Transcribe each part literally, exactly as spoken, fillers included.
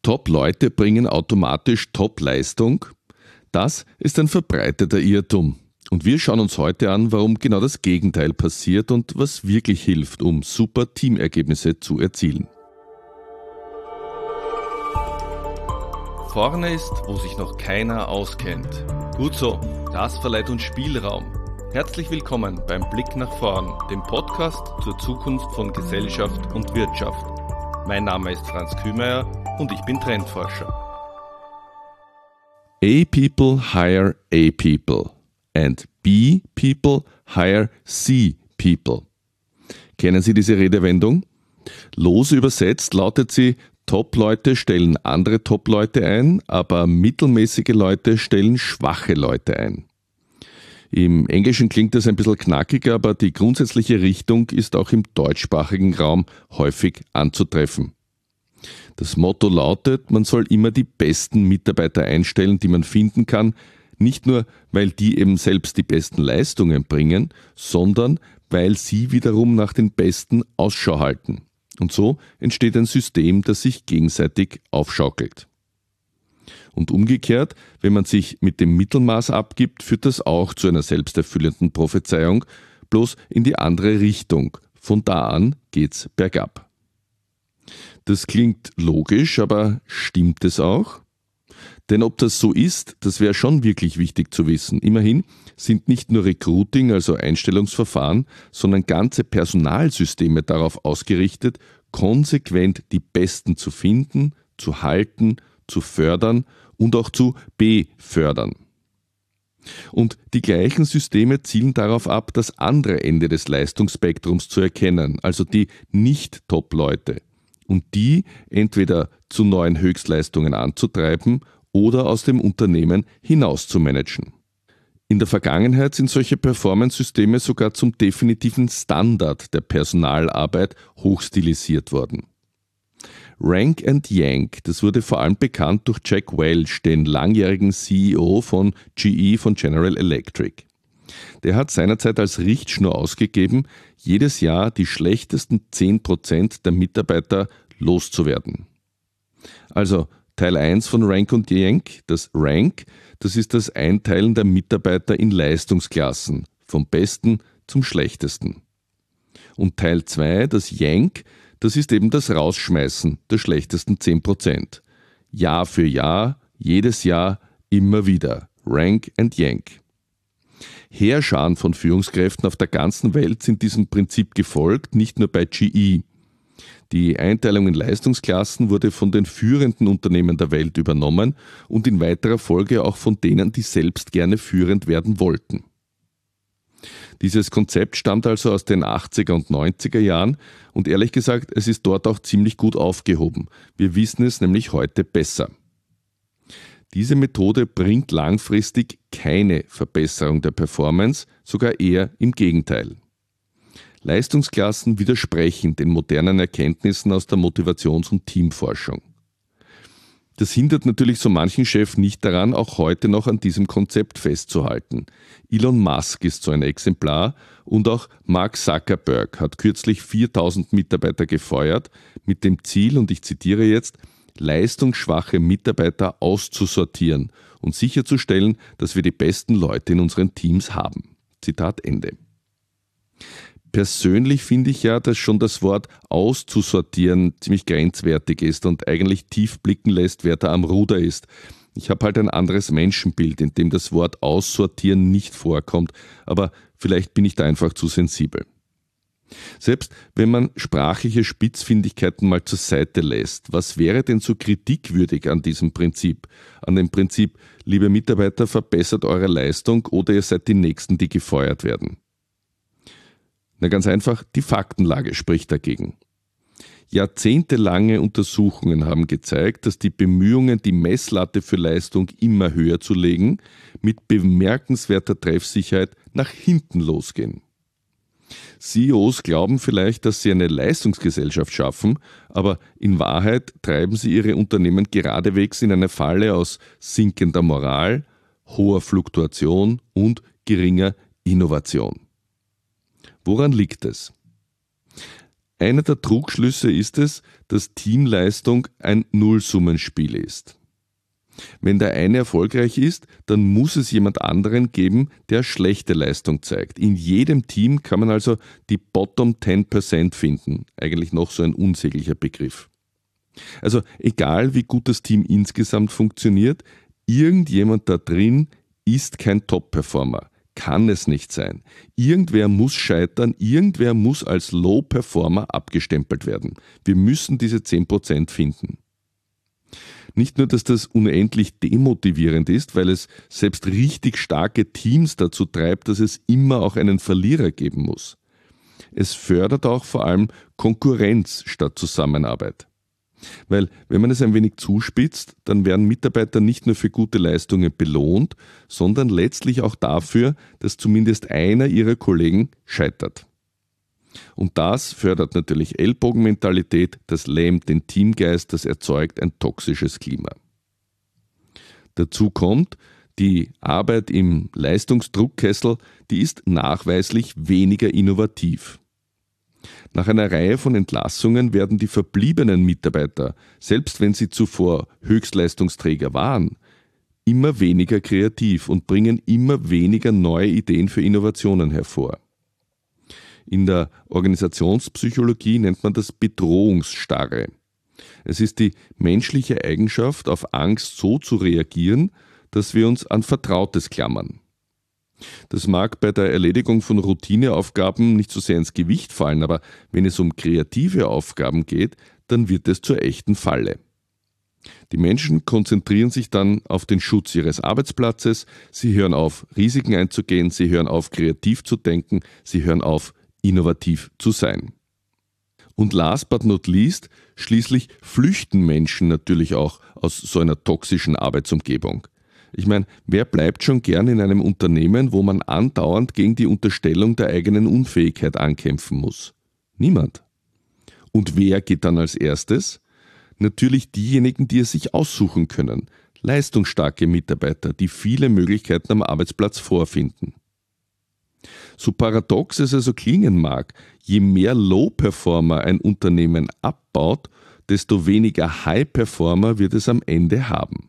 Top-Leute bringen automatisch Top-Leistung? Das ist ein verbreiteter Irrtum. Und wir schauen uns heute an, warum genau das Gegenteil passiert und was wirklich hilft, um super Teamergebnisse zu erzielen. Vorne ist, wo sich noch keiner auskennt. Gut so, das verleiht uns Spielraum. Herzlich willkommen beim Blick nach vorn, dem Podcast zur Zukunft von Gesellschaft und Wirtschaft. Mein Name ist Franz Kühmeier und ich bin Trendforscher. A people hire A people and B people hire C people. Kennen Sie diese Redewendung? Lose übersetzt lautet sie: Top-Leute stellen andere Top-Leute ein, aber mittelmäßige Leute stellen schwache Leute ein. Im Englischen klingt das ein bisschen knackiger, aber die grundsätzliche Richtung ist auch im deutschsprachigen Raum häufig anzutreffen. Das Motto lautet, man soll immer die besten Mitarbeiter einstellen, die man finden kann, nicht nur, weil die eben selbst die besten Leistungen bringen, sondern weil sie wiederum nach den Besten Ausschau halten. Und so entsteht ein System, das sich gegenseitig aufschaukelt. Und umgekehrt, wenn man sich mit dem Mittelmaß abgibt, führt das auch zu einer selbsterfüllenden Prophezeiung, bloß in die andere Richtung. Von da an geht's bergab. Das klingt logisch, aber stimmt es auch? Denn ob das so ist, das wäre schon wirklich wichtig zu wissen. Immerhin sind nicht nur Recruiting, also Einstellungsverfahren, sondern ganze Personalsysteme darauf ausgerichtet, konsequent die Besten zu finden, zu halten, zu fördern und auch zu befördern. Und die gleichen Systeme zielen darauf ab, das andere Ende des Leistungsspektrums zu erkennen, also die Nicht-Top-Leute, und die entweder zu neuen Höchstleistungen anzutreiben oder aus dem Unternehmen hinaus zu managen. In der Vergangenheit sind solche Performance-Systeme sogar zum definitiven Standard der Personalarbeit hochstilisiert worden. Rank and Yank, das wurde vor allem bekannt durch Jack Welch, den langjährigen C E O von G E von General Electric. Der hat seinerzeit als Richtschnur ausgegeben, jedes Jahr die schlechtesten zehn Prozent der Mitarbeiter loszuwerden. Also Teil eins von Rank und Yank, das Rank, das ist das Einteilen der Mitarbeiter in Leistungsklassen, vom Besten zum Schlechtesten. Und Teil zwei, das Yank, das ist eben das Rausschmeißen der schlechtesten zehn Prozent. Jahr für Jahr, jedes Jahr, immer wieder. Rank and Yank. Heerscharen von Führungskräften auf der ganzen Welt sind diesem Prinzip gefolgt, nicht nur bei G E. Die Einteilung in Leistungsklassen wurde von den führenden Unternehmen der Welt übernommen und in weiterer Folge auch von denen, die selbst gerne führend werden wollten. Dieses Konzept stammt also aus den achtziger und neunziger Jahren und ehrlich gesagt, es ist dort auch ziemlich gut aufgehoben. Wir wissen es nämlich heute besser. Diese Methode bringt langfristig keine Verbesserung der Performance, sogar eher im Gegenteil. Leistungsklassen widersprechen den modernen Erkenntnissen aus der Motivations- und Teamforschung. Das hindert natürlich so manchen Chef nicht daran, auch heute noch an diesem Konzept festzuhalten. Elon Musk ist so ein Exemplar und auch Mark Zuckerberg hat kürzlich viertausend Mitarbeiter gefeuert mit dem Ziel, und ich zitiere jetzt, leistungsschwache Mitarbeiter auszusortieren und sicherzustellen, dass wir die besten Leute in unseren Teams haben. Zitat Ende. Persönlich finde ich ja, dass schon das Wort auszusortieren ziemlich grenzwertig ist und eigentlich tief blicken lässt, wer da am Ruder ist. Ich habe halt ein anderes Menschenbild, in dem das Wort aussortieren nicht vorkommt, aber vielleicht bin ich da einfach zu sensibel. Selbst wenn man sprachliche Spitzfindigkeiten mal zur Seite lässt, was wäre denn so kritikwürdig an diesem Prinzip? An dem Prinzip, liebe Mitarbeiter, verbessert eure Leistung oder ihr seid die Nächsten, die gefeuert werden? Na ganz einfach, die Faktenlage spricht dagegen. Jahrzehntelange Untersuchungen haben gezeigt, dass die Bemühungen, die Messlatte für Leistung immer höher zu legen, mit bemerkenswerter Treffsicherheit nach hinten losgehen. C E Os glauben vielleicht, dass sie eine Leistungsgesellschaft schaffen, aber in Wahrheit treiben sie ihre Unternehmen geradewegs in eine Falle aus sinkender Moral, hoher Fluktuation und geringer Innovation. Woran liegt es? Einer der Trugschlüsse ist es, dass Teamleistung ein Nullsummenspiel ist. Wenn der eine erfolgreich ist, dann muss es jemand anderen geben, der schlechte Leistung zeigt. In jedem Team kann man also die Bottom zehn Prozent finden. Eigentlich noch so ein unsäglicher Begriff. Also egal wie gut das Team insgesamt funktioniert, irgendjemand da drin ist kein Top-Performer. Kann es nicht sein. Irgendwer muss scheitern, irgendwer muss als Low-Performer abgestempelt werden. Wir müssen diese zehn Prozent finden. Nicht nur, dass das unendlich demotivierend ist, weil es selbst richtig starke Teams dazu treibt, dass es immer auch einen Verlierer geben muss. Es fördert auch vor allem Konkurrenz statt Zusammenarbeit. Weil, wenn man es ein wenig zuspitzt, dann werden Mitarbeiter nicht nur für gute Leistungen belohnt, sondern letztlich auch dafür, dass zumindest einer ihrer Kollegen scheitert. Und das fördert natürlich Ellbogenmentalität, das lähmt den Teamgeist, das erzeugt ein toxisches Klima. Dazu kommt, die Arbeit im Leistungsdruckkessel, die ist nachweislich weniger innovativ. Nach einer Reihe von Entlassungen werden die verbliebenen Mitarbeiter, selbst wenn sie zuvor Höchstleistungsträger waren, immer weniger kreativ und bringen immer weniger neue Ideen für Innovationen hervor. In der Organisationspsychologie nennt man das Bedrohungsstarre. Es ist die menschliche Eigenschaft, auf Angst so zu reagieren, dass wir uns an Vertrautes klammern. Das mag bei der Erledigung von Routineaufgaben nicht so sehr ins Gewicht fallen, aber wenn es um kreative Aufgaben geht, dann wird es zur echten Falle. Die Menschen konzentrieren sich dann auf den Schutz ihres Arbeitsplatzes, sie hören auf, Risiken einzugehen, sie hören auf, kreativ zu denken, sie hören auf, innovativ zu sein. Und last but not least, schließlich flüchten Menschen natürlich auch aus so einer toxischen Arbeitsumgebung. Ich meine, wer bleibt schon gern in einem Unternehmen, wo man andauernd gegen die Unterstellung der eigenen Unfähigkeit ankämpfen muss? Niemand. Und wer geht dann als erstes? Natürlich diejenigen, die es sich aussuchen können. Leistungsstarke Mitarbeiter, die viele Möglichkeiten am Arbeitsplatz vorfinden. So paradox es also klingen mag, je mehr Low-Performer ein Unternehmen abbaut, desto weniger High-Performer wird es am Ende haben.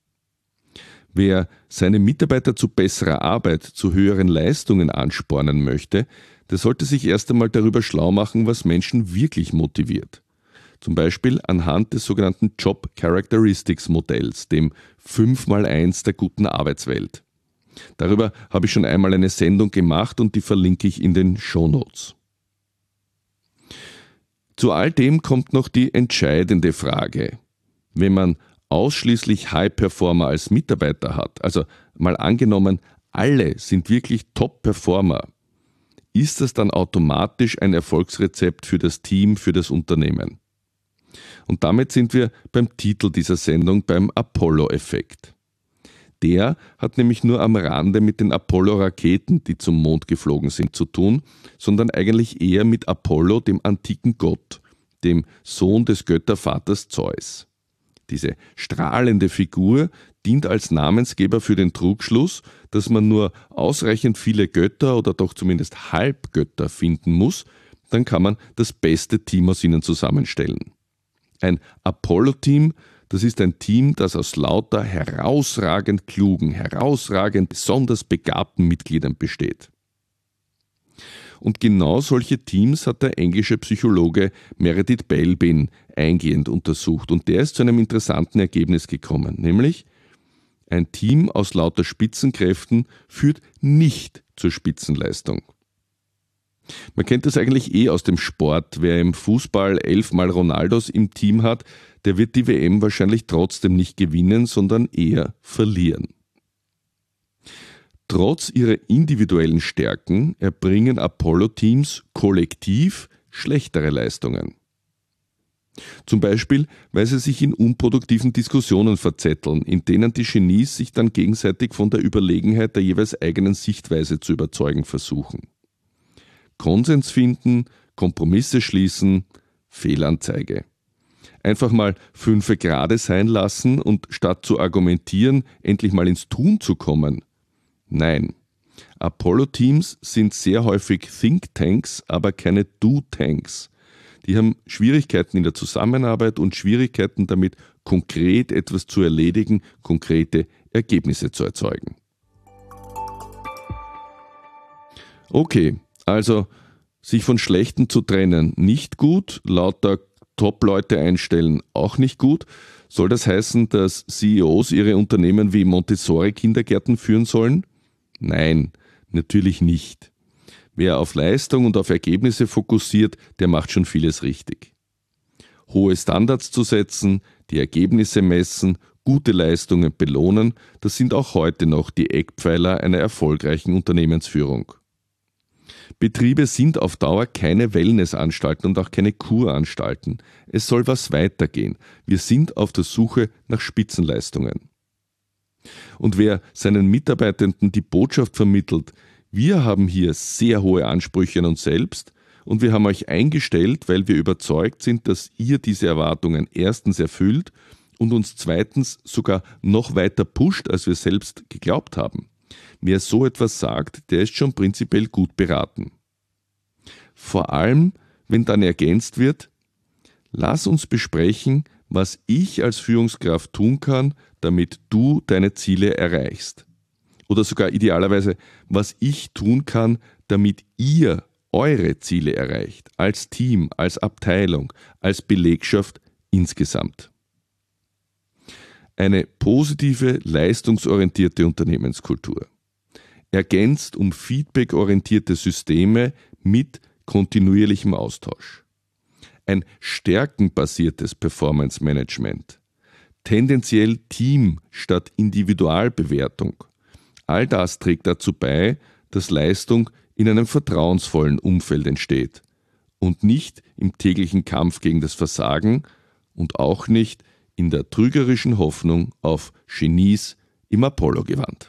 Wer seine Mitarbeiter zu besserer Arbeit, zu höheren Leistungen anspornen möchte, der sollte sich erst einmal darüber schlau machen, was Menschen wirklich motiviert. Zum Beispiel anhand des sogenannten Job Characteristics Modells, dem fünf mal eins der guten Arbeitswelt. Darüber habe ich schon einmal eine Sendung gemacht und die verlinke ich in den Shownotes. Zu all dem kommt noch die entscheidende Frage. Wenn man ausschließlich High-Performer als Mitarbeiter hat, also mal angenommen, alle sind wirklich Top-Performer, ist das dann automatisch ein Erfolgsrezept für das Team, für das Unternehmen? Und damit sind wir beim Titel dieser Sendung, beim Apollo-Effekt. Der hat nämlich nur am Rande mit den Apollo-Raketen, die zum Mond geflogen sind, zu tun, sondern eigentlich eher mit Apollo, dem antiken Gott, dem Sohn des Göttervaters Zeus. Diese strahlende Figur dient als Namensgeber für den Trugschluss, dass man nur ausreichend viele Götter oder doch zumindest Halbgötter finden muss, dann kann man das beste Team aus ihnen zusammenstellen. Ein Apollo-Team, das ist ein Team, das aus lauter herausragend klugen, herausragend besonders begabten Mitgliedern besteht. Und genau solche Teams hat der englische Psychologe Meredith Belbin eingehend untersucht. Und der ist zu einem interessanten Ergebnis gekommen, nämlich ein Team aus lauter Spitzenkräften führt nicht zur Spitzenleistung. Man kennt das eigentlich eh aus dem Sport. Wer im Fußball elfmal Ronaldos im Team hat, der wird die W M wahrscheinlich trotzdem nicht gewinnen, sondern eher verlieren. Trotz ihrer individuellen Stärken erbringen Apollo-Teams kollektiv schlechtere Leistungen. Zum Beispiel, weil sie sich in unproduktiven Diskussionen verzetteln, in denen die Genies sich dann gegenseitig von der Überlegenheit der jeweils eigenen Sichtweise zu überzeugen versuchen. Konsens finden, Kompromisse schließen, Fehlanzeige. Einfach mal fünfe gerade sein lassen und statt zu argumentieren, endlich mal ins Tun zu kommen. Nein, Apollo-Teams sind sehr häufig Think-Tanks, aber keine Do-Tanks. Die haben Schwierigkeiten in der Zusammenarbeit und Schwierigkeiten damit, konkret etwas zu erledigen, konkrete Ergebnisse zu erzeugen. Okay, also sich von Schlechten zu trennen, nicht gut, lauter Top-Leute einstellen, auch nicht gut. Soll das heißen, dass C E Os ihre Unternehmen wie Montessori-Kindergärten führen sollen? Nein, natürlich nicht. Wer auf Leistung und auf Ergebnisse fokussiert, der macht schon vieles richtig. Hohe Standards zu setzen, die Ergebnisse messen, gute Leistungen belohnen, das sind auch heute noch die Eckpfeiler einer erfolgreichen Unternehmensführung. Betriebe sind auf Dauer keine Wellnessanstalten und auch keine Kuranstalten. Es soll was weitergehen. Wir sind auf der Suche nach Spitzenleistungen. Und wer seinen Mitarbeitenden die Botschaft vermittelt, wir haben hier sehr hohe Ansprüche an uns selbst und wir haben euch eingestellt, weil wir überzeugt sind, dass ihr diese Erwartungen erstens erfüllt und uns zweitens sogar noch weiter pusht, als wir selbst geglaubt haben. Wer so etwas sagt, der ist schon prinzipiell gut beraten. Vor allem, wenn dann ergänzt wird, lass uns besprechen, was ich als Führungskraft tun kann, damit du deine Ziele erreichst. Oder sogar idealerweise, was ich tun kann, damit ihr eure Ziele erreicht, als Team, als Abteilung, als Belegschaft insgesamt. Eine positive, leistungsorientierte Unternehmenskultur, ergänzt um feedbackorientierte Systeme mit kontinuierlichem Austausch. Ein stärkenbasiertes Performance Management, tendenziell Team statt Individualbewertung. All das trägt dazu bei, dass Leistung in einem vertrauensvollen Umfeld entsteht und nicht im täglichen Kampf gegen das Versagen und auch nicht in der trügerischen Hoffnung auf Genies im Apollo-Gewand.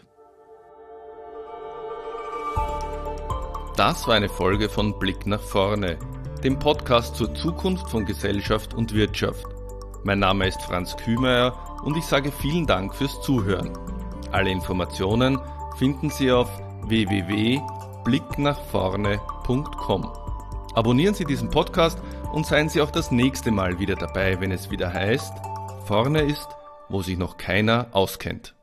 Das war eine Folge von Blick nach vorne, dem Podcast zur Zukunft von Gesellschaft und Wirtschaft. Mein Name ist Franz Kühmeier und ich sage vielen Dank fürs Zuhören. Alle Informationen finden Sie auf w w w punkt blick nach vorne punkt com. Abonnieren Sie diesen Podcast und seien Sie auch das nächste Mal wieder dabei, wenn es wieder heißt, vorne ist, wo sich noch keiner auskennt.